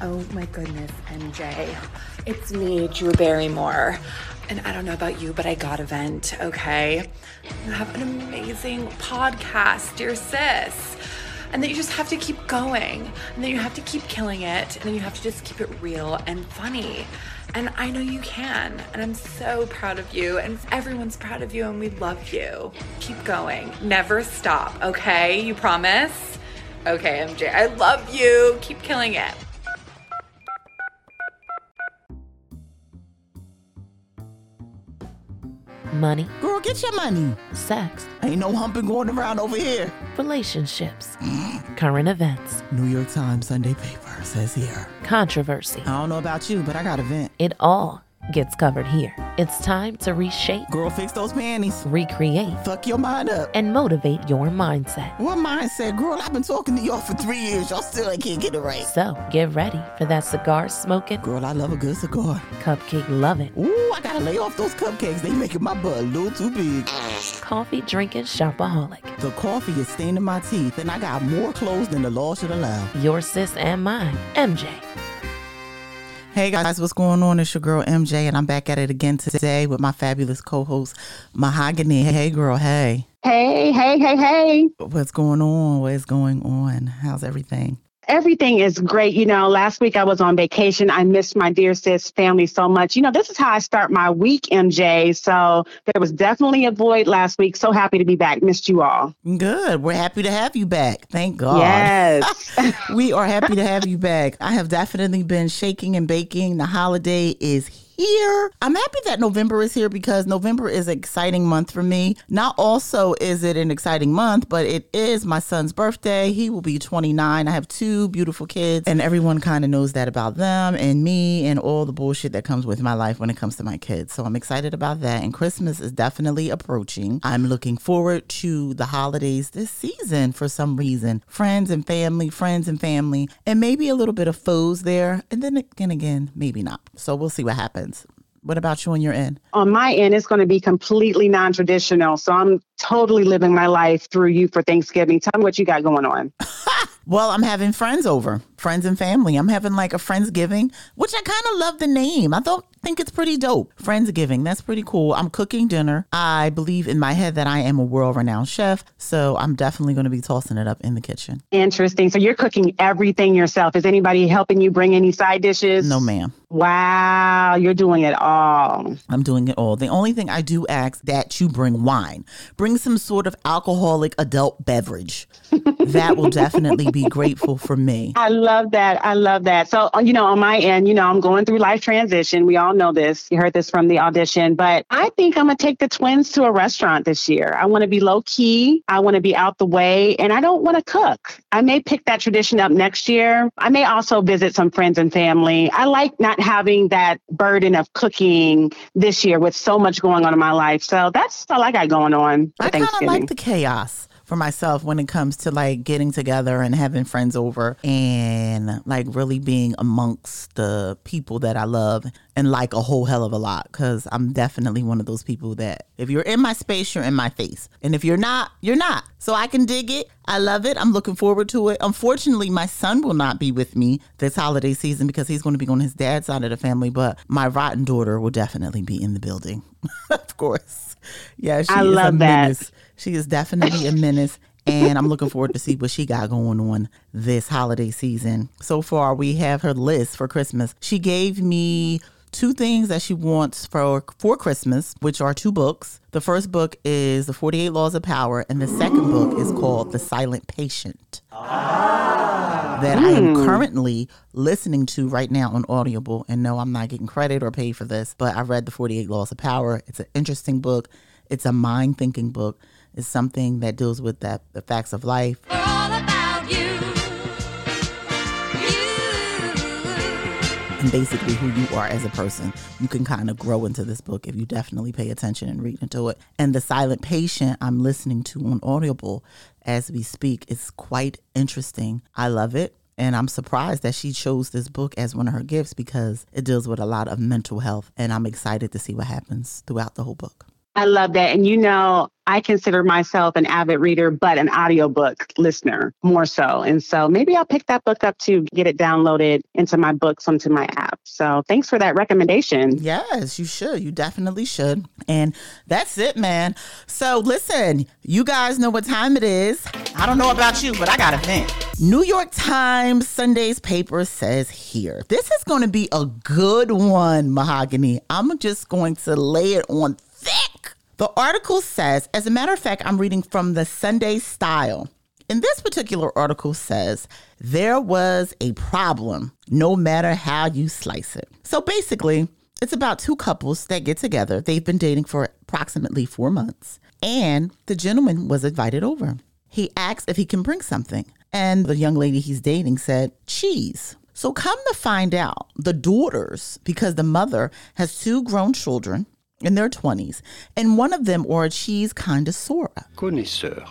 Oh my goodness, MJ. It's me, Drew Barrymore. And I don't know about you, but I got a vent, okay? You have an amazing podcast, dear sis. And then you just have to keep going. And then you have to keep killing it. And then you have to just keep it real and funny. And I know you can. And I'm so proud of you. And everyone's proud of you. And we love you. Keep going. Never stop, okay? You promise? Okay, MJ, I love you. Keep killing it. Money. Girl, get your money. Sex. Ain't no humping going around over here. Relationships. Current events. New York Times Sunday paper says here. Controversy. I don't know about you, but I got a vent. It all gets covered here. It's time to reshape, Girl, fix those panties. recreate, Fuck your mind up. and motivate your mindset. What mindset? Girl, I've been talking to y'all for 3 years. Y'all still can't get it right. So get ready for that cigar smoking, Girl, I love a good cigar. cupcake loving, Ooh, I gotta lay off those cupcakes. They making my butt a little too big. coffee drinking shopaholic. The coffee is staining my teeth, and I got more clothes than the law should allow. Your sis and mine, MJ. Hey guys, what's going on? It's your girl MJ, and I'm back at it again today with my fabulous co-host Mahogany. Hey girl, hey. Hey. What's going on? What is going on? How's everything? Everything is great. Last week I was on vacation. I missed my dear sis family so much. This is how I start my week, MJ. So there was definitely a void last week. So happy to be back. Missed you all. Good. We're happy to have you back. Thank God. Yes. We are happy to have you back. I have definitely been shaking and baking. The holiday is here. I'm happy that November is here because November is an exciting month for me. Not also is it an exciting month, but it is my son's birthday. He will be 29. I have two beautiful kids, and everyone kind of knows that about them and me and all the bullshit that comes with my life when it comes to my kids. So I'm excited about that. And Christmas is definitely approaching. I'm looking forward to the holidays this season for some reason. Friends and family, and maybe a little bit of foes there. And then again, maybe not. So we'll see what happens. What about you on your end? On my end, it's going to be completely non-traditional. So I'm totally living my life through you for Thanksgiving. Tell me what you got going on. Well, I'm having friends over, friends and family. I'm having like a Friendsgiving, which I kind of love the name. I think it's pretty dope. Friendsgiving, that's pretty cool. I'm cooking dinner. I believe in my head that I am a world-renowned chef, so I'm definitely going to be tossing it up in the kitchen. Interesting. So you're cooking everything yourself. Is anybody helping you bring any side dishes? No, ma'am. Wow, you're doing it all. I'm doing it all. The only thing I do ask that you bring wine. Bring some sort of alcoholic adult beverage. That will definitely be grateful for me. I love that. So, on my end, I'm going through life transition. We all know this. You heard this from the audition, but I think I'm going to take the twins to a restaurant this year. I want to be low key. I want to be out the way, and I don't want to cook. I may pick that tradition up next year. I may also visit some friends and family. I like not having that burden of cooking this year with so much going on in my life. So that's all I got going on for I kind of Thanksgiving. like the chaos for myself when it comes to like getting together and having friends over and like really being amongst the people that I love and like a whole hell of a lot, because I'm definitely one of those people that if you're in my space, you're in my face. And if you're not, you're not. So I can dig it. I love it. I'm looking forward to it. Unfortunately, my son will not be with me this holiday season because he's going to be on his dad's side of the family, but my rotten daughter will definitely be in the building. Of course. Yeah, she I is love a that. menace. She is definitely a menace, and I'm looking forward to see what she got going on this holiday season. So far, we have her list for Christmas. She gave me two things that she wants for Christmas, which are two books. The first book is The 48 Laws of Power, and the second book is called The Silent Patient. That I am currently listening to right now on Audible. And no, I'm not getting credit or paid for this, but I read The 48 Laws of Power. It's an interesting book. It's a mind-thinking book. It's something that deals with the facts of life. We're all about you. And basically who you are as a person. You can kind of grow into this book if you definitely pay attention and read into it. And The Silent Patient I'm listening to on Audible as we speak. It's quite interesting. I love it. And I'm surprised that she chose this book as one of her gifts because it deals with a lot of mental health. And I'm excited to see what happens throughout the whole book. I love that. And I consider myself an avid reader, but an audiobook listener more so. And so maybe I'll pick that book up to get it downloaded into my books, onto my app. So thanks for that recommendation. Yes, you should. You definitely should. And that's it, man. So listen, you guys know what time it is. I don't know about you, but I got a vent. New York Times Sunday's paper says here, this is going to be a good one, Mahogany. I'm just going to lay it on thick. The article says, as a matter of fact, I'm reading from the Sunday Style. And this particular article says, there was a problem, no matter how you slice it. So basically, it's about two couples that get together. They've been dating for approximately 4 months. And the gentleman was invited over. He asked if he can bring something. And the young lady he's dating said, cheese. So come to find out, the daughters, because the mother has 2 grown children in their 20s, and one of them are a cheese connoisseur. Connaisseur.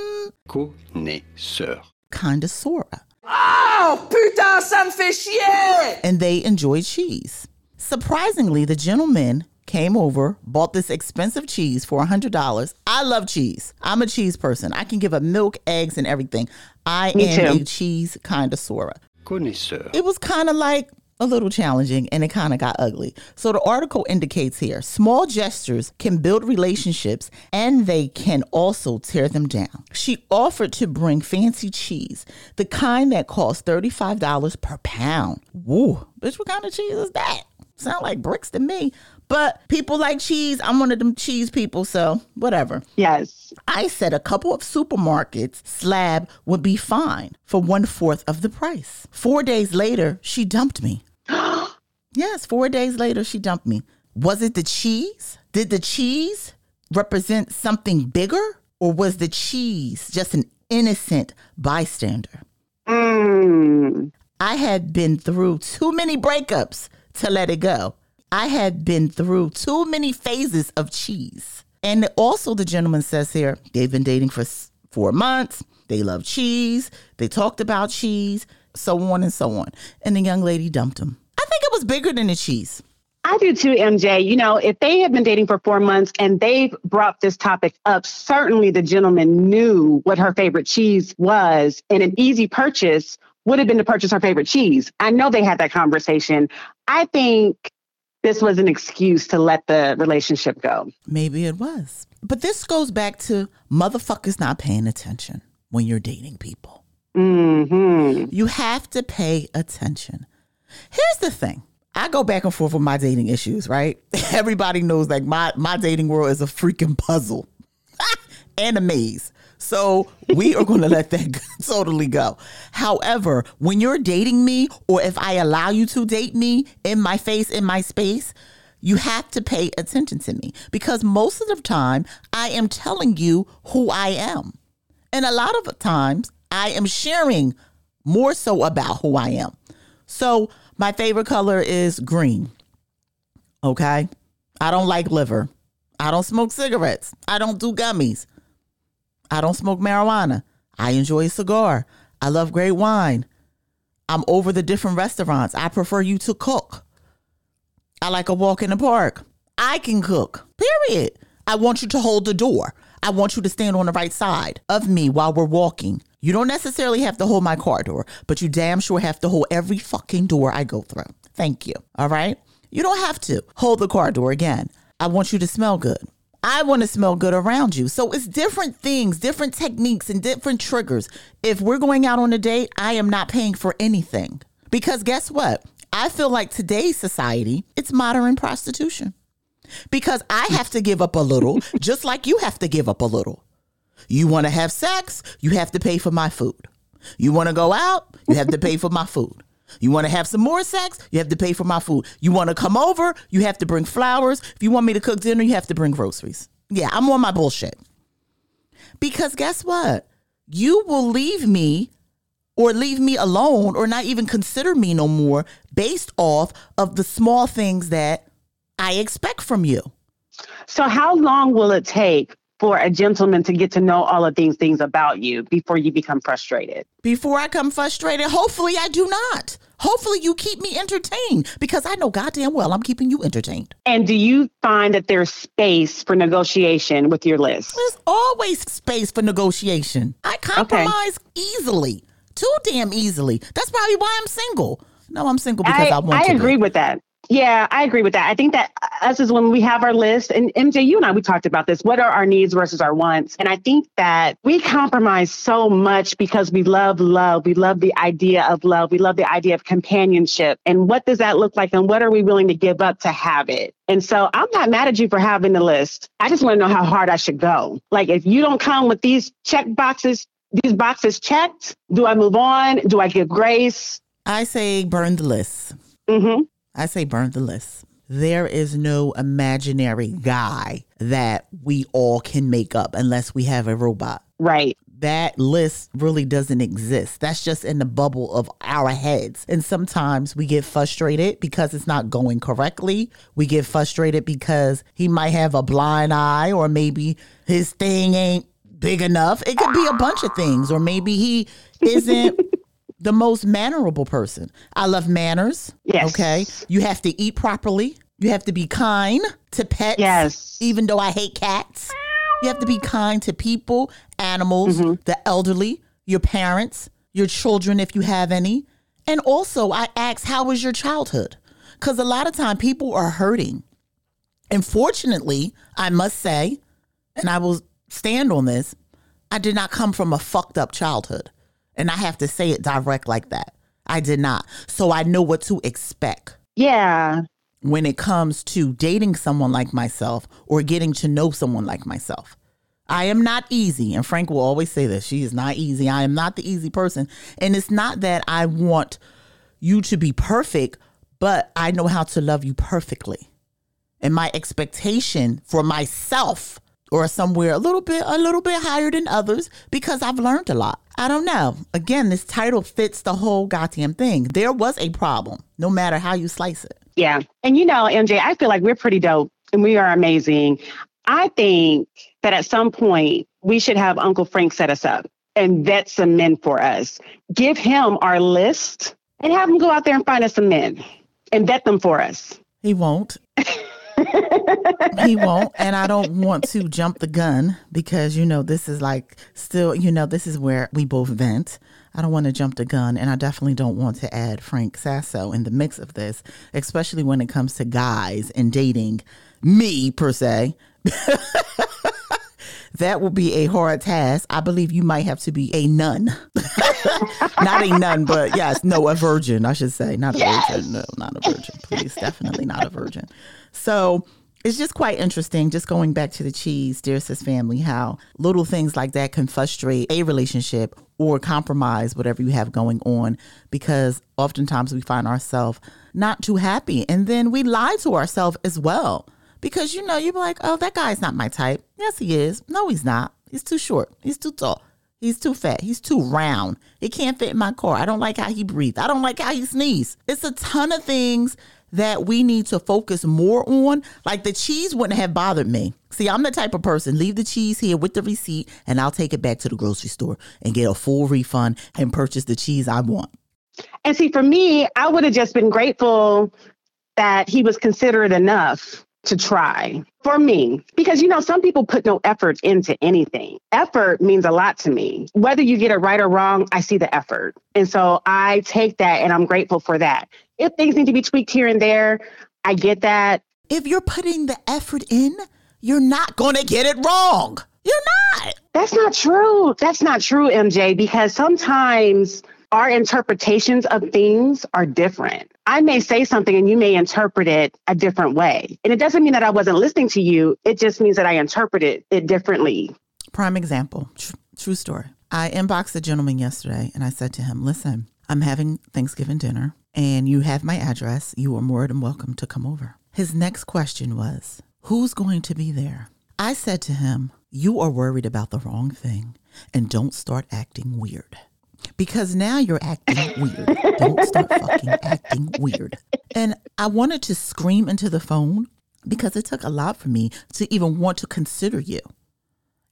Connaisseur. Connoisseur. Oh, putain, ça me fait chier! And they enjoy cheese. Surprisingly, the gentleman came over, bought this expensive cheese for $100. I love cheese. I'm a cheese person. I can give up milk, eggs, and everything. I am a cheese connoisseur. Connaisseur. It was kind of like a little challenging, and it kind of got ugly. So the article indicates here, small gestures can build relationships and they can also tear them down. She offered to bring fancy cheese, the kind that costs $35 per pound. Woo, bitch, what kind of cheese is that? Sound like bricks to me. But people like cheese. I'm one of them cheese people, so whatever. Yes. I said a couple of supermarkets slab would be fine for 1/4 of the price. 4 days later, she dumped me. Yes, 4 days later, she dumped me. Was it the cheese? Did the cheese represent something bigger? Or was the cheese just an innocent bystander? I had been through too many breakups to let it go. I had been through too many phases of cheese. And also the gentleman says here, they've been dating for 4 months. They love cheese. They talked about cheese, so on and so on. And the young lady dumped him. I think it was bigger than the cheese. I do too, MJ. If they have been dating for 4 months and they've brought this topic up, certainly the gentleman knew what her favorite cheese was, and an easy purchase would have been to purchase her favorite cheese. I know they had that conversation. I think this was an excuse to let the relationship go. Maybe it was. But this goes back to motherfuckers not paying attention when you're dating people. Mm-hmm. You have to pay attention. Here's the thing. I go back and forth with my dating issues, right? Everybody knows like my dating world is a freaking puzzle and a maze. So we are going to let that totally go. However, when you're dating me, or if I allow you to date me in my face, in my space, you have to pay attention to me, because most of the time I am telling you who I am. And a lot of times I am sharing more so about who I am. So my favorite color is green. Okay. I don't like liver. I don't smoke cigarettes. I don't do gummies. I don't smoke marijuana. I enjoy a cigar. I love great wine. I'm over the different restaurants. I prefer you to cook. I like a walk in the park. I can cook, period. I want you to hold the door. I want you to stand on the right side of me while we're walking. You don't necessarily have to hold my car door, but you damn sure have to hold every fucking door I go through. Thank you. All right? You don't have to hold the car door again. I want you to smell good. I want to smell good around you. So it's different things, different techniques, and different triggers. If we're going out on a date, I am not paying for anything. Because guess what? I feel like today's society, it's modern prostitution. Because I have to give up a little, just like you have to give up a little. You want to have sex, you have to pay for my food. You want to go out, you have to pay for my food. You want to have some more sex, you have to pay for my food. You want to come over, you have to bring flowers. If you want me to cook dinner, you have to bring groceries. Yeah, I'm on my bullshit. Because guess what? You will leave me or leave me alone or not even consider me no more based off of the small things that I expect from you. So how long will it take for a gentleman to get to know all of these things about you before you become frustrated? Before I come frustrated, hopefully I do not. Hopefully you keep me entertained because I know goddamn well I'm keeping you entertained. And do you find that there's space for negotiation with your list? There's always space for negotiation. I compromise easily, too damn easily. That's probably why I'm single. No, I'm single because I want to I agree with that. Yeah, I agree with that. I think that us is when we have our list, and MJ, you and I, we talked about this. What are our needs versus our wants? And I think that we compromise so much because we love love. We love the idea of love. We love the idea of companionship. And what does that look like? And what are we willing to give up to have it? And so I'm not mad at you for having the list. I just want to know how hard I should go. Like, if you don't come with these boxes checked, do I move on? Do I give grace? I say burn the list. Mm-hmm. I say burn the list. There is no imaginary guy that we all can make up unless we have a robot. Right. That list really doesn't exist. That's just in the bubble of our heads. And sometimes we get frustrated because it's not going correctly. We get frustrated because he might have a blind eye, or maybe his thing ain't big enough. It could be a bunch of things. Or maybe he isn't the most mannerable person. I love manners. Yes. Okay. You have to eat properly. You have to be kind to pets. Yes. Even though I hate cats. You have to be kind to people, animals, the elderly, your parents, your children, if you have any. And also I ask, how was your childhood? Because a lot of time people are hurting. And fortunately, I must say, and I will stand on this, I did not come from a fucked up childhood. And I have to say it direct like that. I did not. So I know what to expect. Yeah. When it comes to dating someone like myself or getting to know someone like myself. I am not easy. And Frank will always say this. She is not easy. I am not the easy person. And it's not that I want you to be perfect, but I know how to love you perfectly. And my expectation for myself or somewhere a little bit higher than others, because I've learned a lot. I don't know. Again, this title fits the whole goddamn thing. There was a problem, no matter how you slice it. Yeah. And MJ, I feel like we're pretty dope and we are amazing. I think that at some point we should have Uncle Frank set us up and vet some men for us. Give him our list and have him go out there and find us some men and vet them for us. He won't. He won't. And I don't want to jump the gun because, this is like still, this is where we both vent. I don't want to jump the gun. And I definitely don't want to add Frank Sasso in the mix of this, especially when it comes to guys and dating me per se. That will be a hard task. I believe you might have to be a nun. Not a nun, but yes, no, a virgin, I should say. Not a virgin. No, not a virgin. Please, definitely not a virgin. So it's just quite interesting, just going back to the cheese, Dear Sis family, how little things like that can frustrate a relationship or compromise whatever you have going on, because oftentimes we find ourselves not too happy. And then we lie to ourselves as well. Because, you'd be like, oh, that guy's not my type. Yes, he is. No, he's not. He's too short. He's too tall. He's too fat. He's too round. He can't fit in my car. I don't like how he breathes. I don't like how he sneezes. It's a ton of things that we need to focus more on. Like the cheese wouldn't have bothered me. See, I'm the type of person, leave the cheese here with the receipt and I'll take it back to the grocery store and get a full refund and purchase the cheese I want. And see, for me, I would have just been grateful that he was considerate enough to try for me, because, some people put no effort into anything. Effort means a lot to me. Whether you get it right or wrong, I see the effort. And so I take that and I'm grateful for that. If things need to be tweaked here and there, I get that. If you're putting the effort in, you're not going to get it wrong. You're not. That's not true. That's not true, MJ, because sometimes our interpretations of things are different. I may say something and you may interpret it a different way. And it doesn't mean that I wasn't listening to you. It just means that I interpreted it differently. Prime example, true story. I inboxed a gentleman yesterday and I said to him, listen, I'm having Thanksgiving dinner and you have my address. You are more than welcome to come over. His next question was, who's going to be there? I said to him, you are worried about the wrong thing and don't start acting weird. Because now you're acting weird. Don't start fucking acting weird. And I wanted to scream into the phone because it took a lot for me to even want to consider you.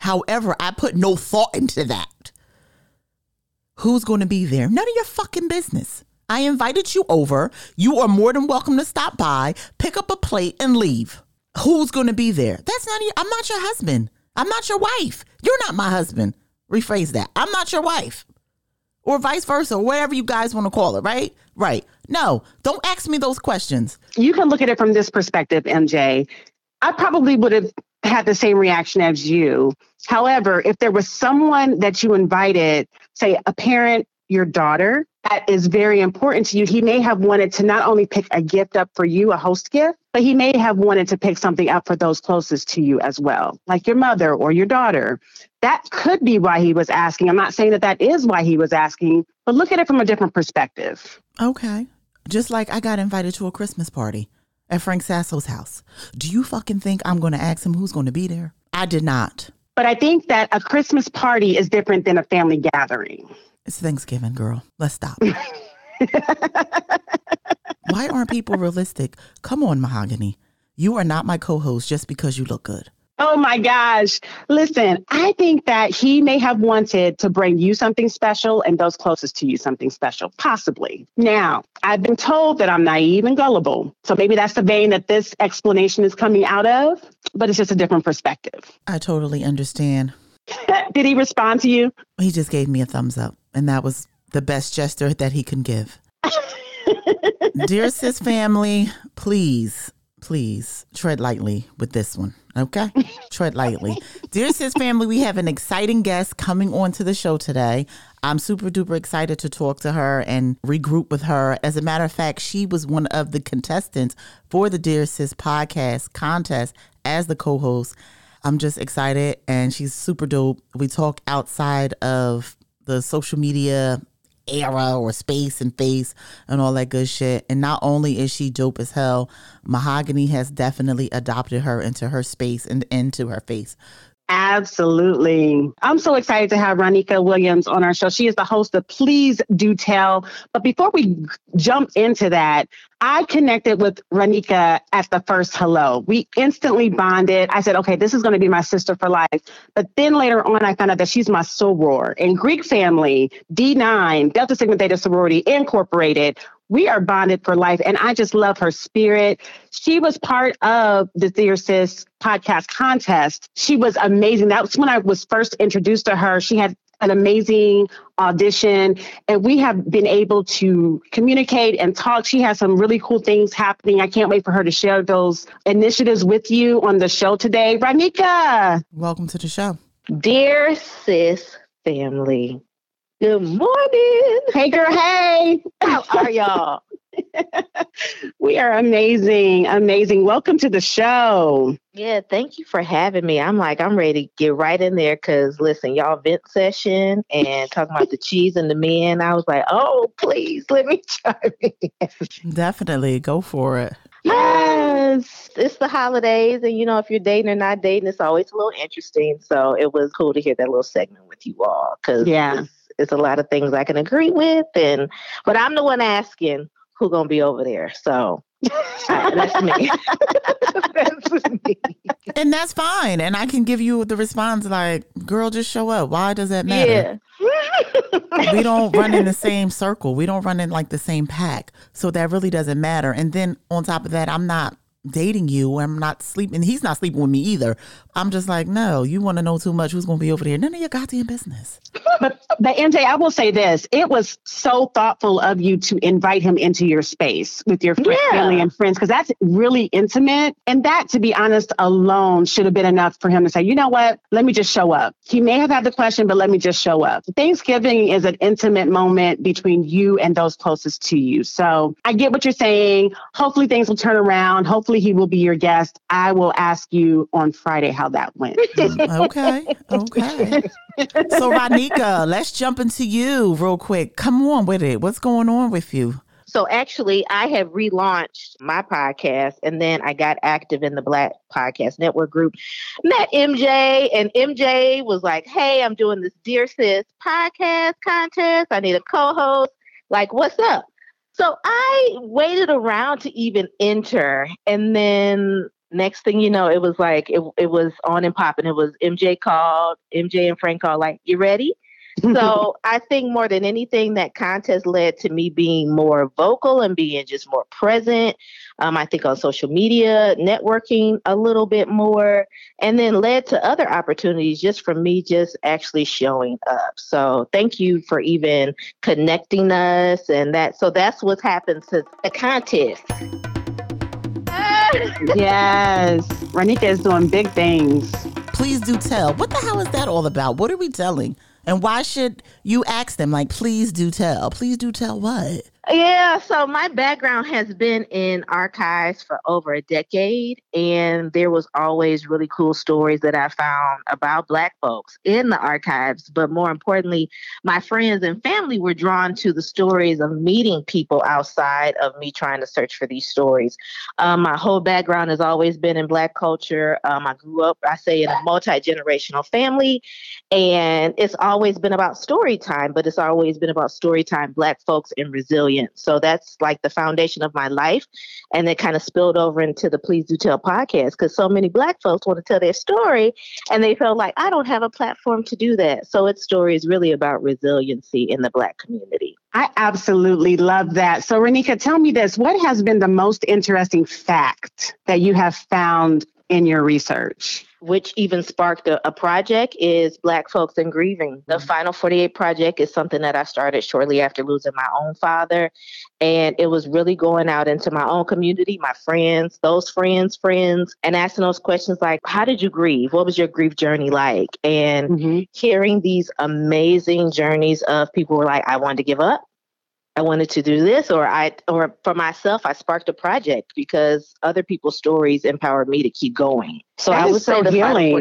However, I put no thought into that. Who's going to be there? None of your fucking business. I invited you over. You are more than welcome to stop by, pick up a plate, and leave. Who's going to be there? That's not I'm not your husband. I'm not your wife. You're not my husband. Rephrase that. I'm not your wife. Or vice versa, or whatever you guys want to call it, right? Right. No, don't ask me those questions. You can look at it from this perspective, MJ. I probably would have had the same reaction as you. However, if there was someone that you invited, say a parent, your daughter, that is very important to you, he may have wanted to not only pick a gift up for you, a host gift, but he may have wanted to pick something up for those closest to you as well, like your mother or your daughter. That could be why he was asking. I'm not saying that that is why he was asking, but look at it from a different perspective. Okay. Just like I got invited to a Christmas party at Frank Sasso's house. Do you fucking think I'm going to ask him who's going to be there? I did not. But I think that a Christmas party is different than a family gathering. It's Thanksgiving, girl. Let's stop. Why aren't people realistic? Come on, Mahogany. You are not my co-host just because you look good. Oh my gosh. Listen, I think that he may have wanted to bring you something special and those closest to you something special, possibly. Now, I've been told that I'm naive and gullible. So maybe that's the vein that this explanation is coming out of, but it's just a different perspective. I totally understand. Did he respond to you? He just gave me a thumbs up, and that was the best gesture that he can give. Dear Sis family, please tread lightly with this one. Okay? Tread lightly. Dear Sis family, we have an exciting guest coming on to the show today. I'm super duper excited to talk to her and regroup with her. As a matter of fact, she was one of the contestants for the Dear Sis podcast contest as the co-host. I'm just excited, and she's super dope. We talk outside of the social media era or space and face and all that good shit. And not only is she dope as hell, Mahogany has definitely adopted her into her space and into her face. Absolutely. I'm so excited to have Ronika Williams on our show. She is the host of Please Do Tell. But before we jump into that, I connected with Ronika at the first hello. We instantly bonded. I said, okay, this is going to be my sister for life. But then later on, I found out that she's my soror. In Greek family, D9, Delta Sigma Theta Sorority Incorporated, we are bonded for life. And I just love her spirit. She was part of the Dear Sis podcast contest. She was amazing. That was when I was first introduced to her. She had an amazing audition, and we have been able to communicate and talk. She has some really cool things happening. I can't wait for her to share those initiatives with you on the show today. Ronika. Welcome to the show. Dear Sis family. Good morning. Hey, girl. Hey. How are y'all? We are amazing. Amazing. Welcome to the show. Yeah, thank you for having me. I'm ready to get right in there because, listen, y'all vent session and talking about the cheese and the men. I was like, oh, please, let me chime in. Definitely. Go for it. Yes. It's the holidays. And, if you're dating or not dating, it's always a little interesting. So it was cool to hear that little segment with you all because it's a lot of things I can agree with. But I'm the one asking who's going to be over there. So that's me. That's me. And that's fine. And I can give you the response like, girl, just show up. Why does that matter? Yeah. We don't run in the same circle. We don't run in like the same pack. So that really doesn't matter. And then on top of that, I'm not dating you. I'm not sleeping. He's not sleeping with me either. I'm just like, no, you want to know too much. Who's going to be over there? None of your goddamn business. But MJ, I will say this. It was so thoughtful of you to invite him into your space with your family and friends, because that's really intimate. And that, to be honest, alone should have been enough for him to say, you know what? Let me just show up. He may have had the question, but let me just show up. Thanksgiving is an intimate moment between you and those closest to you. So I get what you're saying. Hopefully things will turn around. Hopefully he will be your guest. I will ask you on Friday how that went. Okay. So Ronika, let's jump into you real quick. Come on with it. What's going on with you? So actually, I have relaunched my podcast, and then I got active in the Black Podcast Network group. Met MJ, and MJ was like, hey, I'm doing this Dear Sis podcast contest. I need a co-host. Like, what's up? So I waited around to even enter, and then next thing you know, it was like, it was on and popping. It was MJ and Frank called, like, you ready? So I think more than anything, that contest led to me being more vocal and being just more present. I think on social media, networking a little bit more, and then led to other opportunities just from me just actually showing up. So thank you for even connecting us and that. So that's what's happened since the contest. Yes. Renika is doing big things. Please do tell. What the hell is that all about? What are we telling? And why should you ask them, like, please do tell? Please do tell what? Yeah, so my background has been in archives for over a decade, and there was always really cool stories that I found about Black folks in the archives. But more importantly, my friends and family were drawn to the stories of meeting people outside of me trying to search for these stories. My whole background has always been in Black culture. I grew up, I say, in a multi-generational family, and it's always been about story time, but it's always been about story time, Black folks, and resilience. So that's like the foundation of my life. And it kind of spilled over into the Please Do Tell podcast, because so many Black folks want to tell their story and they felt like, I don't have a platform to do that. So its story is really about resiliency in the Black community. I absolutely love that. So Renika, tell me this, what has been the most interesting fact that you have found in your research? Which even sparked a project is Black Folks in Grieving. The Final 48 project is something that I started shortly after losing my own father. And it was really going out into my own community, my friends, those friends, and asking those questions like, how did you grieve? What was your grief journey like? And hearing these amazing journeys of people who were like, I wanted to give up. I wanted to do this, or for myself, I sparked a project because other people's stories empowered me to keep going. So I would say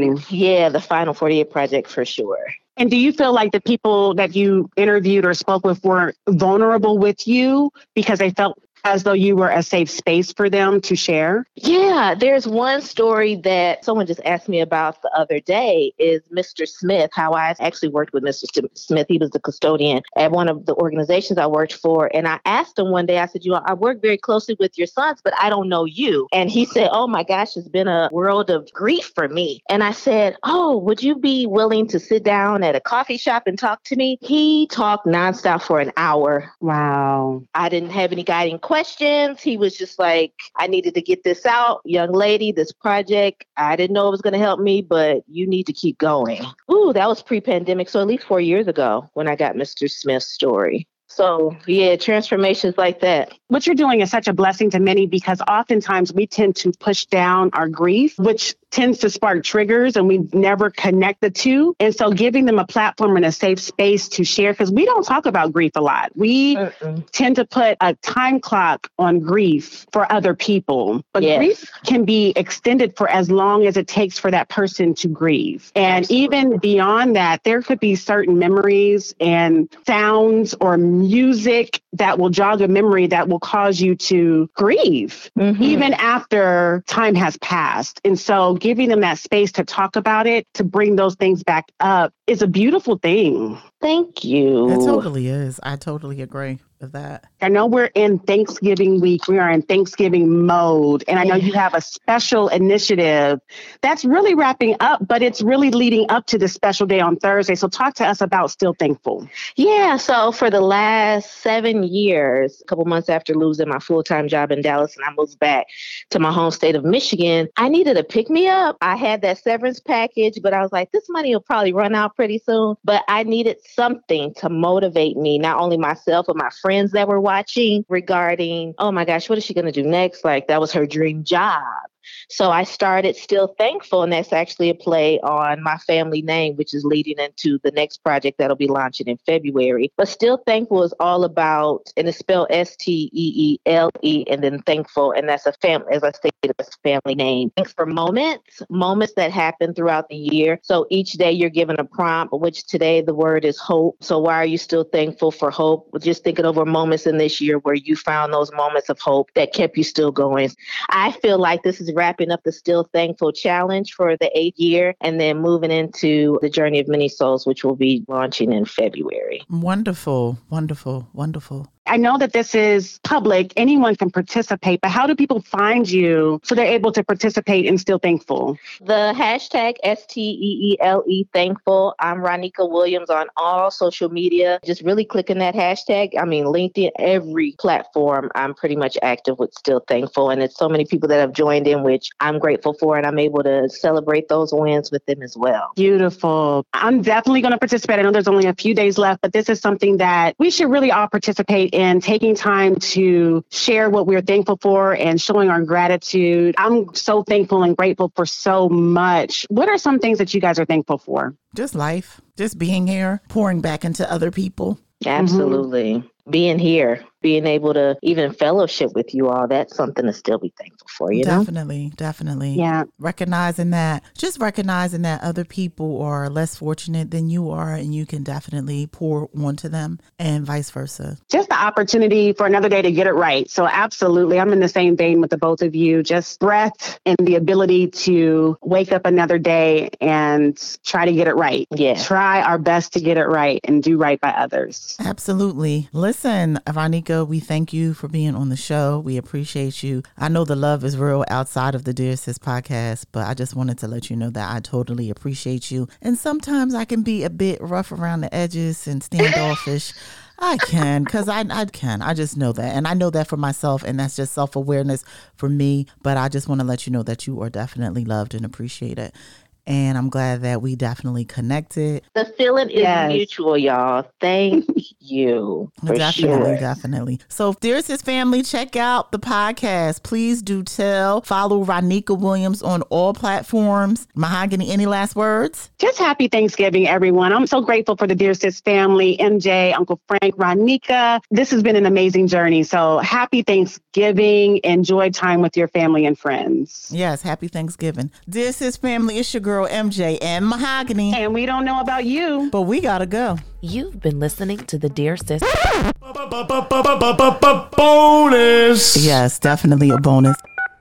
the Final 48 project for sure. And do you feel like the people that you interviewed or spoke with were vulnerable with you because they felt as though you were a safe space for them to share? Yeah, there's one story that someone just asked me about the other day is Mr. Smith, how I actually worked with Mr. Smith. He was the custodian at one of the organizations I worked for. And I asked him one day, I said, I work very closely with your sons, but I don't know you. And he said, oh my gosh, it's been a world of grief for me. And I said, oh, would you be willing to sit down at a coffee shop and talk to me? He talked nonstop for an hour. Wow. I didn't have any guiding questions. He was just like, I needed to get this out. Young lady, this project, I didn't know it was going to help me, but you need to keep going. Ooh, that was pre-pandemic. So at least 4 years ago when I got Mr. Smith's story. So yeah, transformations like that. What you're doing is such a blessing to many because oftentimes we tend to push down our grief, which tends to spark triggers and we never connect the two. And so giving them a platform and a safe space to share, because we don't talk about grief a lot. We tend to put a time clock on grief for other people, but grief can be extended for as long as it takes for that person to grieve. And even beyond that, there could be certain memories and sounds or music that will jog a memory that will cause you to grieve, even after time has passed. And so giving them that space to talk about it, to bring those things back up is a beautiful thing. Thank you. It totally is. I totally agree with that. I know we're in Thanksgiving week. We are in Thanksgiving mode. And I know you have a special initiative that's really wrapping up, but it's really leading up to the special day on Thursday. So talk to us about Still Thankful. Yeah. So for the last 7 years, a couple months after losing my full-time job in Dallas and I moved back to my home state of Michigan, I needed a pick-me-up. I had that severance package, but I was like, this money will probably run out pretty soon. But I needed something to motivate me, not only myself, but my friends that were watching regarding, oh my gosh, what is she going to do next? Like that was her dream job. So I started Still Thankful, and that's actually a play on my family name, which is leading into the next project that'll be launching in February. But Still Thankful is all about, and it's spelled STEELE and then thankful, and that's a family, as I stated, it's a family name. Thanks for moments that happen throughout the year. So each day you're given a prompt, which today the word is hope. So why are you still thankful for hope? Just thinking over moments in this year where you found those moments of hope that kept you still going. I feel like this is wrapping up the Still Thankful Challenge for the 8th year and then moving into the Journey of Many Souls, which will be launching in February. Wonderful, wonderful, wonderful. I know that this is public. Anyone can participate, but how do people find you so they're able to participate and still thankful? The hashtag STEELE thankful. I'm Ronika Williams on all social media. Just really clicking that hashtag. I mean, LinkedIn, every platform, I'm pretty much active with Still Thankful. And it's so many people that have joined in, which I'm grateful for. And I'm able to celebrate those wins with them as well. Beautiful. I'm definitely going to participate. I know there's only a few days left, but this is something that we should really all participate in, taking time to share what we're thankful for and showing our gratitude. I'm so thankful and grateful for so much. What are some things that you guys are thankful for? Just life, just being here, pouring back into other people. Absolutely. Mm-hmm. Being here, being able to even fellowship with you all, that's something to still be thankful for, you know? Definitely. Yeah. Recognizing that other people are less fortunate than you are, and you can definitely pour onto them and vice versa. Just the opportunity for another day to get it right. So absolutely, I'm in the same vein with the both of you. Just breath and the ability to wake up another day and try to get it right. Yeah. Try our best to get it right and do right by others. Absolutely. Listen, Ronika, we thank you for being on the show. We appreciate you. I know the love is real outside of the Dear Sis podcast, but I just wanted to let you know that I totally appreciate you. And sometimes I can be a bit rough around the edges and standoffish. I can, because I can. I just know that. And I know that for myself, and that's just self-awareness for me. But I just want to let you know that you are definitely loved and appreciated. And I'm glad that we definitely connected. The feeling is mutual, y'all. Thank you. For Definitely. So, Dear Sis family, check out the podcast. Please do tell. Follow Ronika Williams on all platforms. Mahogany, any last words? Just happy Thanksgiving, everyone. I'm so grateful for the Dear Sis family, MJ, Uncle Frank, Ronika. This has been an amazing journey. So happy Thanksgiving. Enjoy time with your family and friends. Yes, happy Thanksgiving. Dear Sis family, it's your girl MJ and Mahogany. And we don't know about you, but we gotta go. You've been listening to the Dear Sis bonus. Yes, definitely a bonus.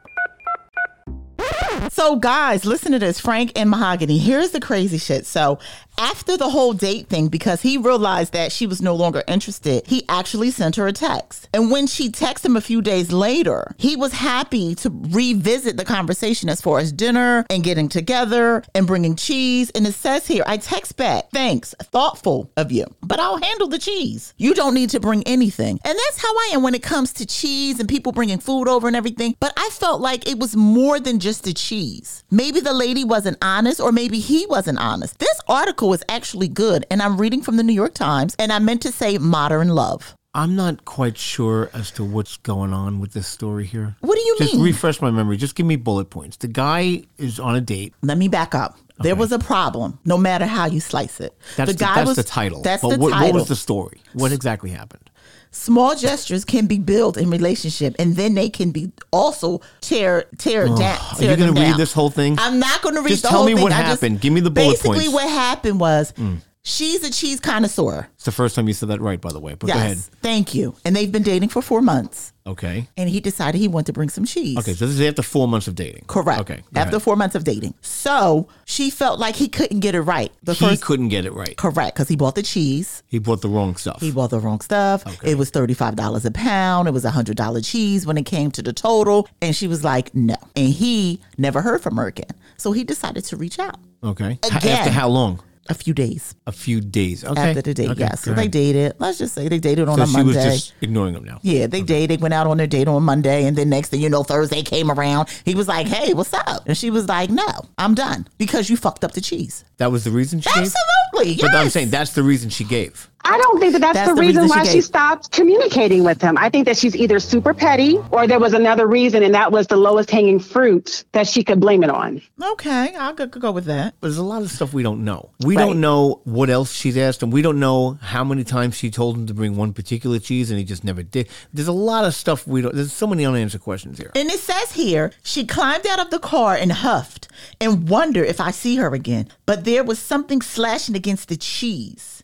So guys, listen to this, Frank and Mahogany. Here's the crazy shit. So after the whole date thing, because he realized that she was no longer interested, he actually sent her a text. And when she texted him a few days later, he was happy to revisit the conversation as far as dinner and getting together and bringing cheese. And it says here, I text back, thanks, thoughtful of you, but I'll handle the cheese. You don't need to bring anything. And that's how I am when it comes to cheese and people bringing food over and everything. But I felt like it was more than just the cheese. Maybe the lady wasn't honest, or maybe he wasn't honest. This article is actually good, and I'm reading from the New York Times, and I meant to say Modern Love. I'm not quite sure as to what's going on with this story here. What do you mean? Just refresh my memory. Just give me bullet points. The guy is on a date. Let me back up. Okay. There was a problem, no matter how you slice it. That's the title. That's but the title. What was the story? What exactly happened? Small gestures can be built in relationship, and then they can be also tear down. Are you going to read this whole thing? I'm not going to read just the whole thing. Just tell me what happened. Give me the bullet points. Basically, what happened was she's a cheese connoisseur. It's the first time you said that right, by the way. But yes, go ahead. Thank you. And they've been dating for 4 months. Okay. And he decided he wanted to bring some cheese. Okay, so this is after 4 months of dating. Correct. Okay. After 4 months of dating. So she felt like he couldn't get it right. He couldn't get it right. Correct, because he bought the cheese. He bought the wrong stuff. Okay. It was $35 a pound. It was $100 cheese when it came to the total. And she was like, no. And he never heard from her again. So he decided to reach out. Okay. Again. After how long? A few days. Okay. After the date, yes. So they dated. Let's just say they dated on a Monday. So she was just ignoring him now. Yeah, they dated. They went out on their date on Monday. And then next thing you know, Thursday came around. He was like, hey, what's up? And she was like, no, I'm done because you fucked up the cheese. That was the reason she gave? Absolutely, yes. But I'm saying that's the reason she gave. I don't think that's the reason why she stopped communicating with him. I think that she's either super petty or there was another reason, and that was the lowest hanging fruit that she could blame it on. Okay, I'll go with that. But there's a lot of stuff we don't know. We don't know what else she's asked him. We don't know how many times she told him to bring one particular cheese and he just never did. There's a lot of stuff there's so many unanswered questions here. And it says here, she climbed out of the car and huffed and wondered if I see her again. But there was something slashing against the cheese.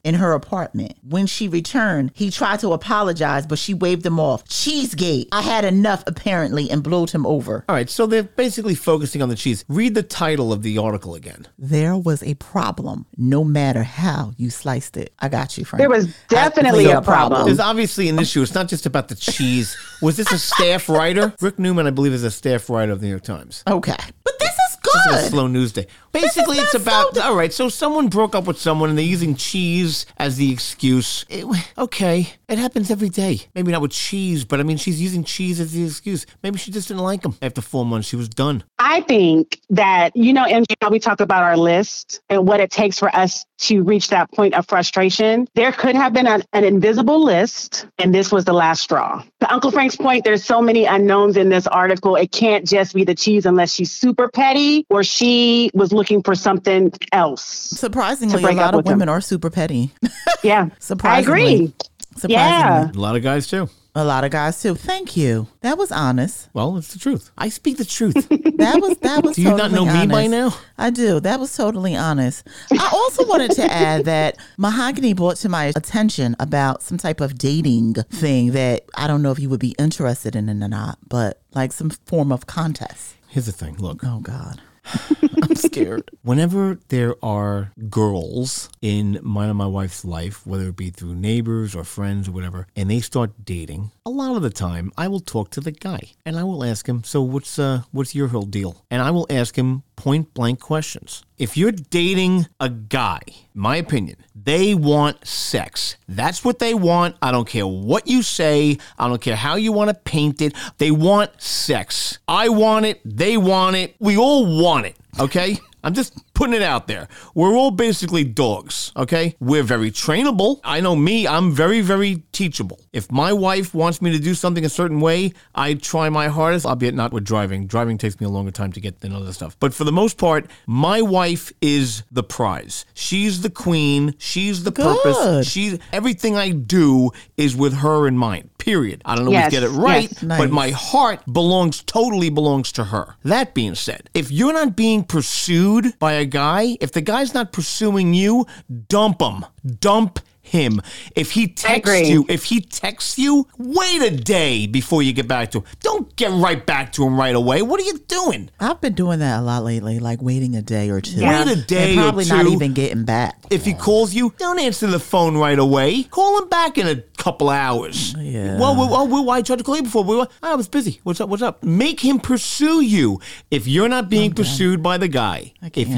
in her apartment. When she returned, he tried to apologize, but she waved him off. Cheesegate. I had enough, apparently, and blowed him over. All right, so they're basically focusing on the cheese. Read the title of the article again. There was a problem, no matter how you sliced it. I got you, Frank. There was definitely a problem. There's obviously an issue. It's not just about the cheese. Was this a staff writer? Rick Newman, I believe, is a staff writer of the New York Times. Okay. But this is It's good. like a slow news day. Basically, it's about, all right, so someone broke up with someone and they're using cheese as the excuse. Okay, it happens every day. Maybe not with cheese, but I mean, she's using cheese as the excuse. Maybe she just didn't like him. After 4 months, she was done. I think that, MJ, how we talk about our list and what it takes for us to reach that point of frustration. There could have been an invisible list, and this was the last straw. To Uncle Frank's point, there's so many unknowns in this article. It can't just be the cheese unless she's super petty or she was looking for something else. Surprisingly, a lot of women are super petty. Yeah. Surprisingly. I agree. Yeah. A lot of guys, too. A lot of guys, too. Thank you. That was honest. Well, it's the truth. I speak the truth. That was Do you totally not know honest. me by now? I do. That was totally honest. I also wanted to add that Mahogany brought to my attention about some type of dating thing that I don't know if you would be interested in it or not, but like some form of contest. Here's the thing. Look. Oh, God. I'm scared. Whenever there are girls in mine and my wife's life, whether it be through neighbors or friends or whatever, and they start dating, a lot of the time I will talk to the guy and I will ask him, so what's your whole deal? And I will ask him point blank questions. If you're dating a guy, my opinion, they want sex. That's what they want. I don't care what you say. I don't care how you want to paint it. They want sex. I want it. They want it. We all want it. Okay? I'm just putting it out there. We're all basically dogs, okay? We're very trainable. I know me, I'm very, very teachable. If my wife wants me to do something a certain way, I try my hardest, albeit not with driving. Driving takes me a longer time to get than other stuff. But for the most part, my wife is the prize. She's the queen. She's the purpose. Everything I do is with her in mind, period. I don't always get it right, but my heart totally belongs to her. That being said, if you're not being pursued by a guy, if the guy's not pursuing you, dump him. Dump him. If he texts you, wait a day before you get back to him. Don't get right back to him right away. What are you doing? I've been doing that a lot lately, like waiting a day or two. Wait a day and probably or two. Not even getting back. If he calls you, don't answer the phone right away. Call him back in a couple hours. Yeah. Well, I tried to call you before. I was busy. What's up? Make him pursue you. If you're not being pursued by the guy,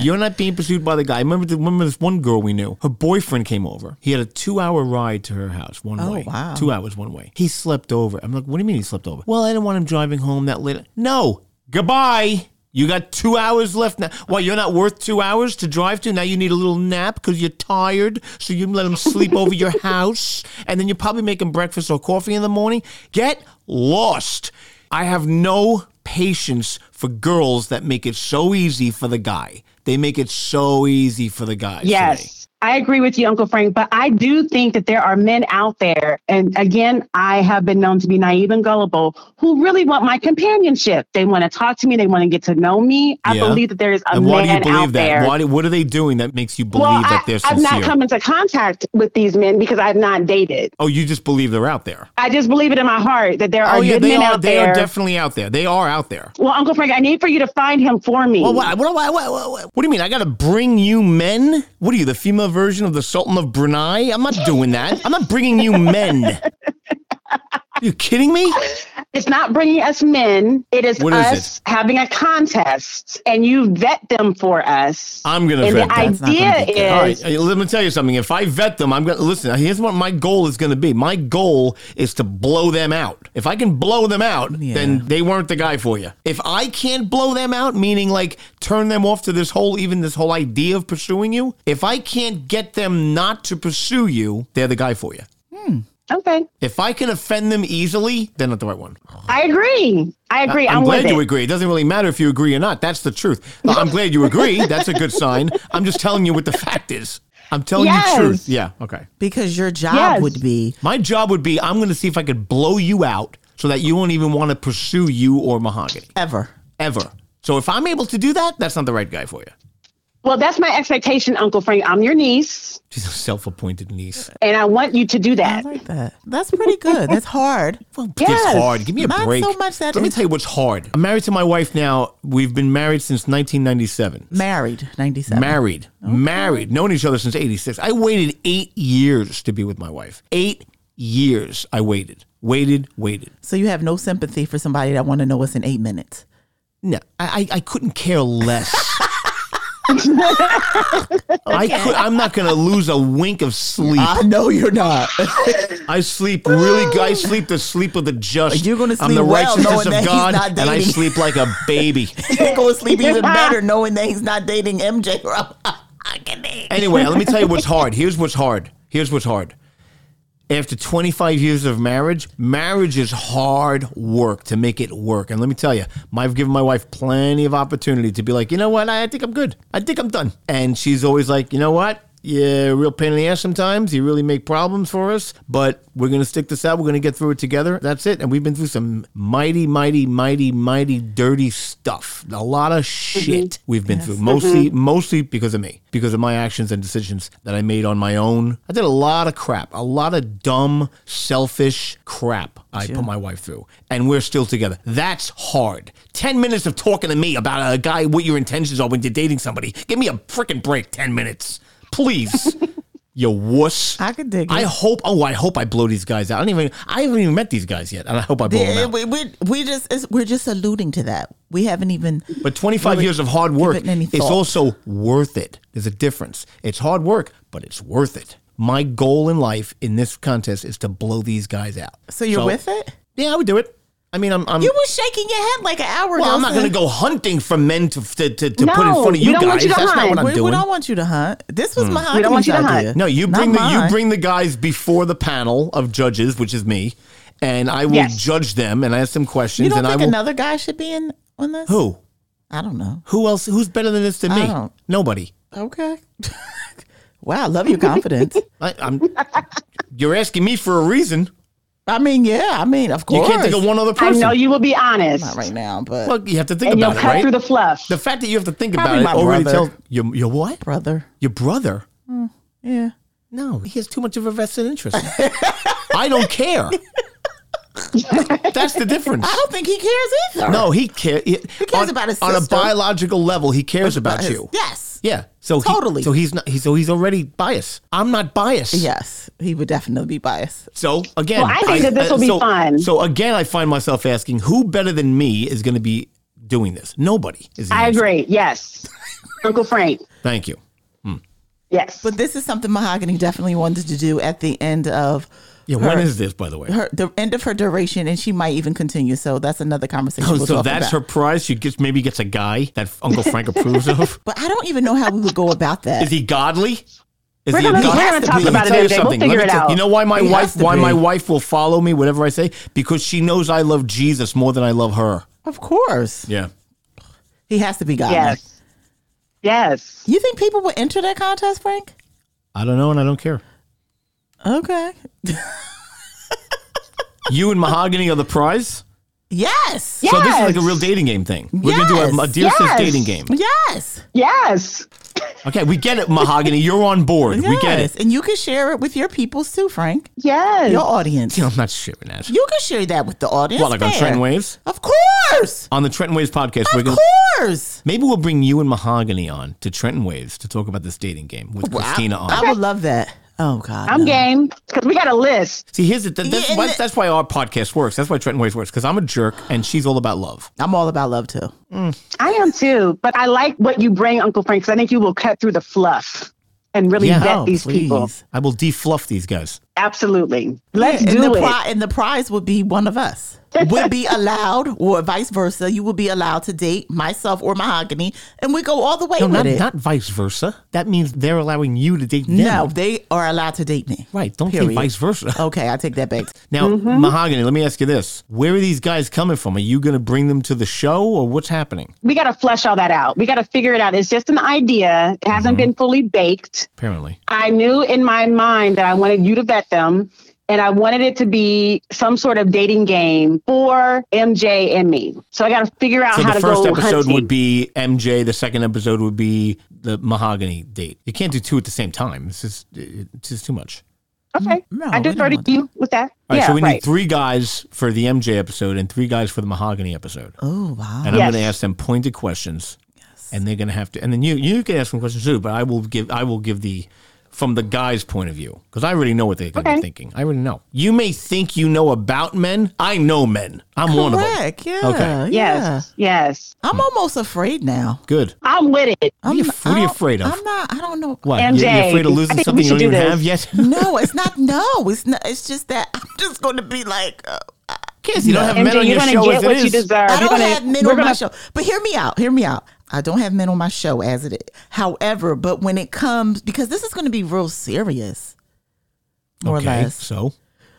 remember this one girl we knew, her boyfriend came over. He had a 2-hour ride to her house one way. Oh, wow. 2 hours one way. He slept over. I'm like, what do you mean he slept over? Well, I didn't want him driving home that late. No. Goodbye. You got 2 hours left now. Well, you're not worth 2 hours to drive to? Now you need a little nap because you're tired, so you let him sleep over your house, and then you probably make him breakfast or coffee in the morning. Get lost. I have no patience for girls that make it so easy for the guy. They make it so easy for the guys. Yes. I agree with you, Uncle Frank, but I do think that there are men out there, and again, I have been known to be naive and gullible, who really want my companionship. They want to talk to me. They want to get to know me. I believe that there is a man out there. What are they doing that makes you believe that they're sincere? I've not come into contact with these men because I've not dated. Oh, you just believe they're out there? I just believe it in my heart that there are good men out there. They are definitely out there. They are out there. Well, Uncle Frank, I need for you to find him for me. Well, what do you mean? I got to bring you men? What are you, the female version of the Sultan of Brunei? I'm not doing that. I'm not bringing you men. Are you kidding me? It's not bringing us men. It is us having a contest, and you vet them for us. I'm going to vet them. And the idea is... All right, let me tell you something. If I vet them, I'm going to... Listen, here's what my goal is going to be. My goal is to blow them out. If I can blow them out, then they weren't the guy for you. If I can't blow them out, meaning like turn them off to this whole idea of pursuing you, if I can't get them not to pursue you, they're the guy for you. Okay. If I can offend them easily, they're not the right one. I agree. I'm glad you agree. It doesn't really matter if you agree or not. That's the truth. I'm glad you agree. That's a good sign. I'm just telling you what the fact is. I'm telling you the truth. Yeah, okay. Because your job would be... My job would be, I'm going to see if I could blow you out so that you won't even want to pursue you or Mahogany. Ever. So if I'm able to do that, that's not the right guy for you. Well, that's my expectation, Uncle Frank. I'm your niece. She's a self-appointed niece. And I want you to do that. I like that. That's pretty good. That's hard. Well, Yes. it's hard. Give me a Not break. so much that Let me is- tell you what's hard. I'm married to my wife now. We've been married since 1997. Married, 97. Married. Known each other since 86. I waited 8 years to be with my wife. 8 years I waited. Waited. So you have no sympathy for somebody that want to know what's in 8 minutes. No, I couldn't care less. I'm not going to lose a wink of sleep. I know you're not. I sleep really good. I sleep the sleep of the just. You're gonna I'm the sleep well righteousness knowing of that he's God, not and I dating. sleep like a baby. You're going to sleep even better knowing that he's not dating MJ. Anyway, let me tell you what's hard. Here's what's hard. After 25 years of marriage is hard work to make it work. And let me tell you, I've given my wife plenty of opportunity to be like, you know what? I think I'm good. I think I'm done. And she's always like, you know what? Yeah, real pain in the ass sometimes. You really make problems for us, but we're going to stick this out. We're going to get through it together. That's it. And we've been through some mighty dirty stuff. A lot of shit we've been through. Mostly because of me, because of my actions and decisions that I made on my own. I did a lot of crap, a lot of dumb, selfish crap I put my wife through. And we're still together. That's hard. 10 minutes of talking to me about a guy, what your intentions are when you're dating somebody. Give me a freaking break, 10 minutes. Please, you wuss. I could dig it. I hope I blow these guys out. I haven't even met these guys yet, and I hope I blow them out. We're just alluding to that. We haven't even. But 25 really years of hard work given any is thought. also worth it. There's a difference. It's hard work, but it's worth it. My goal in life in this contest is to blow these guys out. So you're with it? Yeah, I would do it. I mean, I'm. You were shaking your head like an hour ago. Well, I'm not going to go hunting for men to put in front of we you don't want guys. you to That's not hunt. what I'm We doing. don't want you to hunt. This was my We don't want you to hunt. idea. No, you Not bring mine. the guys before the panel of judges, which is me, and I will Yes. judge them and ask them questions. You don't and think I will. another guy should be in on this? Who? I don't know. Who else? Who's better than this than me? I don't. Nobody. Okay. Wow, I love your confidence. You're asking me for a reason. I mean, yeah. I mean, of course. You can't think of one other I person. know you will be honest. Not right now, but Well, you have to think And you'll about it, cut right? through the fluff. The fact that you have to think Probably about it my already brother. tells your what? brother. Your brother? Yeah. No, he has too much of a vested interest. I don't care. That's the difference. I don't think he cares either. No, he cares. He cares about his on a sister. biological level. He cares about his- you. Yes. Yeah. So Totally. he's not. He's already biased. I'm not biased. Yes. He would definitely be biased. So again, Well, I think that this will be fun. So again, I find myself asking, who better than me is going to be doing this? Nobody is. the I answer. agree. Yes. Uncle Frank. Thank you. Yes. But this is something Mahogany definitely wanted to do at the end of Yeah. When is this, by the way? the end of her duration, and she might even continue. So that's another conversation. Oh, we'll so talk that's about. her prize. She maybe gets a guy that Uncle Frank approves of. But I don't even know how we would go about that. Is he godly? Is We're he a gonna god- talk Let me about it, tell you MJ. We'll something. figure Let me it tell- out. You know why He has to be. my wife will follow me whatever I say? Because she knows I love Jesus more than I love her. Of course. Yeah. He has to be godly. Yes. Yes. You think people would enter that contest, Frank? I don't know, and I don't care. Okay. You and Mahogany are the prize. Yes. Yeah. So this is like a Yes. real dating game thing. We're gonna do a Dear Sis Yes. dating game. Yes. Yes. Okay, we get it, Mahogany. You're on board. We get Yes. it. And you can share it with your peoples too, Frank. Yes. Your audience. I'm not sharing that. You can share that with the audience. What, like on Fair. Trenton Waves? Of course. On the Trenton Waves podcast, we're Of gonna course. maybe we'll bring you and Mahogany on to Trenton Waves to talk about this dating game with Christina on. I would love that. Oh, God. I'm no. game because we got a list. See, that's Yeah, why, and that's why our podcast works. That's why Trenton Waves works, because I'm a jerk and she's all about love. I'm all about love too. I am too, but I like what you bring, Uncle Frank, because I think you will cut through the fluff and really Yeah. vet Oh, these people. please. I will defluff these guys. Absolutely. Let's and do the it. And the prize would be one of us. Would be allowed, or vice versa. You would be allowed to date myself or Mahogany, and we go all the way No, with it. not vice versa. That means they're allowing you to date them. No, they are allowed to date me. Right. Don't say Period. vice versa. Okay, I take that back. Now, Mahogany, let me ask you this. Where are these guys coming from? Are you going to bring them to the show or what's happening? We got to flesh all that out. We got to figure it out. It's just an idea. It hasn't been fully baked. Apparently. I knew in my mind that I wanted you to vet them and I wanted it to be some sort of dating game for MJ and me. So I got to figure out how to go hunting. The first episode would be MJ. The second episode would be the mahogany date. You can't do two at the same time. It's just too much. Okay. No, I defer to you with that. All right, so we need 3 guys for the MJ episode and 3 guys for the mahogany episode. Oh, wow. And I'm going to ask them pointed questions. Yes. And they're going to have to, and then you can ask them questions too, but I will give the, from the guy's point of view, because I already know what they're going to be thinking. I already know. You may think you know about men. I know men. I'm one of them. Correct, yeah. Okay. Yes. I'm almost afraid now. Good. I'm with it. What are you afraid of? I don't know. What? MJ, you're afraid of losing something you don't even have yet? No, it's not. No, it's not. It's just that I'm just going to be like... Kiss, you don't have MJ, men on your show get as what it is. You deserve. I don't have men on my show. But hear me out. I don't have men on my show as it is. However, but when it comes, because this is going to be real serious, more or less. So?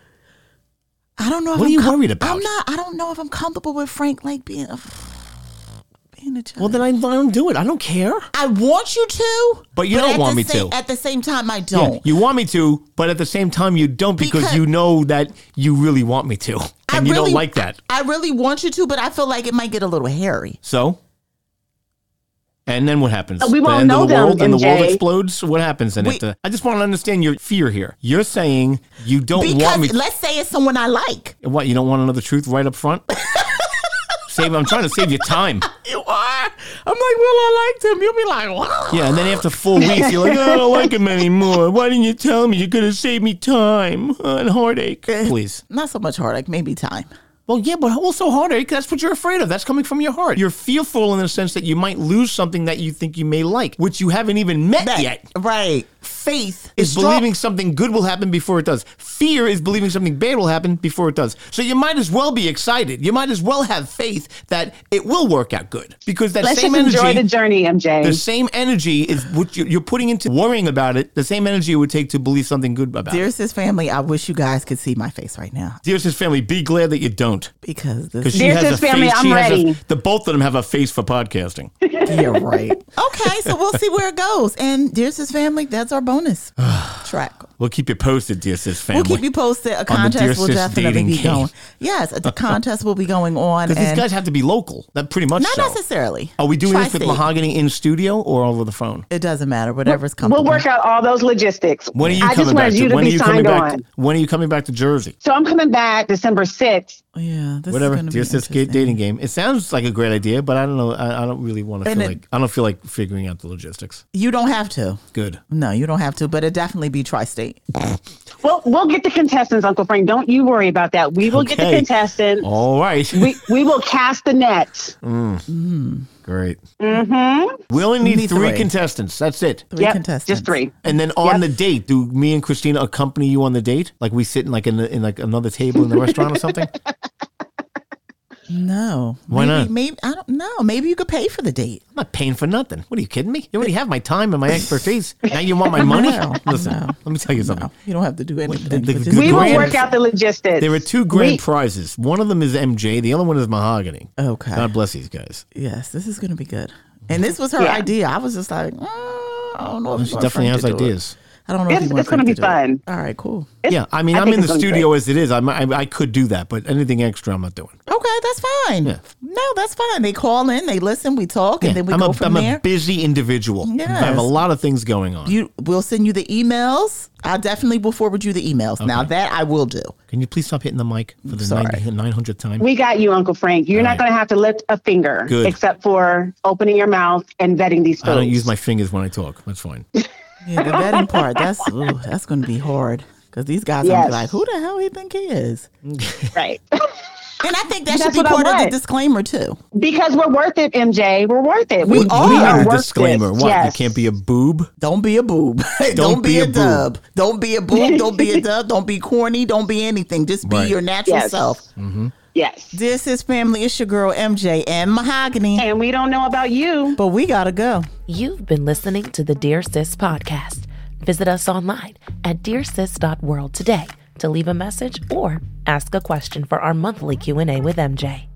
I don't know if what are you worried about? I don't know if I'm comfortable with Frank like being a judge. Well, then I don't do it. I don't care. I want you to. But you don't want me to. At the same time, I don't. Yeah, you want me to, but at the same time, you don't because you know that you really want me to. And you don't like that. I really want you to, but I feel like it might get a little hairy. So? And then what happens? We won't know them, and the world MJ. explodes? What happens? And I just want to understand your fear here. You're saying you don't want me... Let's say it's someone I like. What, you don't want to know the truth right up front? I'm trying to save you time. You are. I'm like, well, I liked him. You'll be like, wow. Yeah, and then after 4 weeks, you're like, I don't like him anymore. Why didn't you tell me? You could have saved me time and heartache. Please. Not so much heartache, maybe time. Well, yeah, but also heartache. That's what you're afraid of. That's coming from your heart. You're fearful in the sense that you might lose something that you think you may like, which you haven't even met yet. Right. Faith is believing something good will happen before it does. Fear is believing something bad will happen before it does. So you might as well be excited. You might as well have faith that it will work out good. Because that Let's same just energy... enjoy the journey, MJ. The same energy is what you're putting into worrying about it. The same energy it would take to believe something good about Dear it. Sis family, I wish you guys could see my face right now. Dear Sis family, be glad that you don't. Because she Dear has Sis a family, face. I'm ready. The both of them have a face for podcasting. Yeah, right. Okay, so we'll see where it goes. And Dear Sis family, that's our bonus track. We'll keep you posted, Dear Sis family. We'll keep you posted. A contest will definitely be going. Yes, the contest will be going on. Because these guys have to be local. That pretty much Not so. necessarily. Are we doing this with Tri-state. Mahogany in studio or over the phone? It doesn't matter. Whatever's comfortable. We'll work out all those logistics. When are you I just coming back wanted you to when are be you coming signed back? on. When are you coming back to Jersey? So I'm coming back December 6th. Yeah, this Whatever. is going to be Just this dating game. It sounds like a great idea, but I don't know. I don't really want to I don't feel like figuring out the logistics. You don't have to. Good. No, you don't have to, but it definitely be tri-state. Well, we'll get the contestants, Uncle Frank. Don't you worry about that. We will get the contestants. All right. We will cast the net. Great. Mm-hmm. We only need 3 contestants. That's it. 3 contestants. Just 3. And then on the date, do me and Christina accompany you on the date? Like we sit in like another table in the restaurant or something? No. Why not? Maybe I don't know. Maybe you could pay for the date. I'm not paying for nothing. What are you kidding me? You already have my time and my expertise. Now you want my money? No, Listen, no. let me tell you something. No, you don't have to do anything. We will work out the logistics. There are 2 grand prizes. One of them is MJ. The other one is Mahogany. Okay. God bless these guys. Yes, this is going to be good. And this was her idea. I was just like, I don't know if She definitely has ideas. I don't know if it's going to be fun. All right, cool. Yeah, I mean, I'm in the studio as it is. I could do that, but anything extra, I'm not doing. Okay, that's fine. Yeah. No, that's fine. They call in, they listen, we talk, and then we go from there. I'm a busy individual. Yes. I have a lot of things going on. We'll send you the emails. I definitely will forward you the emails. Okay. Now that I will do. Can you please stop hitting the mic for the 900th time? We got you, Uncle Frank. You're not going to have to lift a finger. Good. Except for opening your mouth and vetting these foods. I don't use my fingers when I talk. That's fine. Yeah, the vetting part, that's going to be hard. Because these guys are going to be like, who the hell do you think he is? Right. And I think that should be part of the disclaimer, too. Because we're worth it, MJ. We're worth it. We are a worth disclaimer. This. What? Yes. You can't be a boob? Don't be a boob. Don't be a dub. Don't be a boob. Don't be a dub. Don't be corny. Don't be anything. Just be your natural self. Mm-hmm. Yes. This is family. It's your girl, MJ, and Mahogany. And we don't know about you. But we got to go. You've been listening to the Dear Sis podcast. Visit us online at dearsis.world today to leave a message or ask a question for our monthly Q&A with MJ.